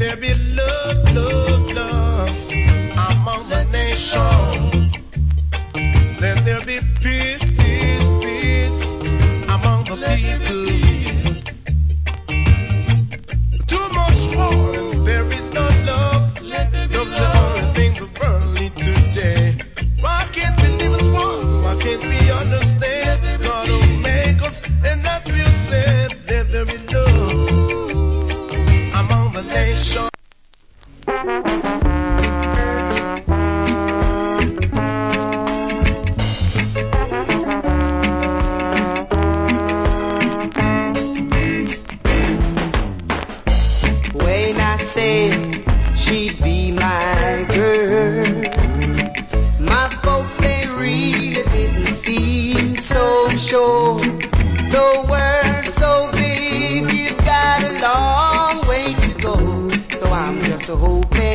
there be love, love, love among the nations. Let there be peace, peace, peace among the people. Too much war and there is no love. Love's the only thing the world needs today. Why can't we live as one? Why can't we understand? It's God who make us, and that we'll say, let there be love among the nations. When I said she'd be my girl, my folks, they really didn't seem so sure. The world's so big, you've got a long way to go. So I'm just hoping